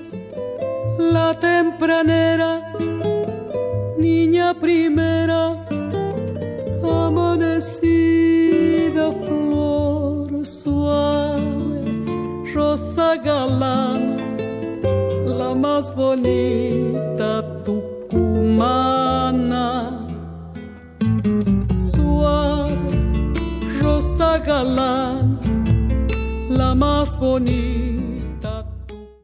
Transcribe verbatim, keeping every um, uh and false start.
la tempranera, niña primera, amanecida flor suave, rosa galana, la más bonita tucumana. Suave, rosa galana, la más bonita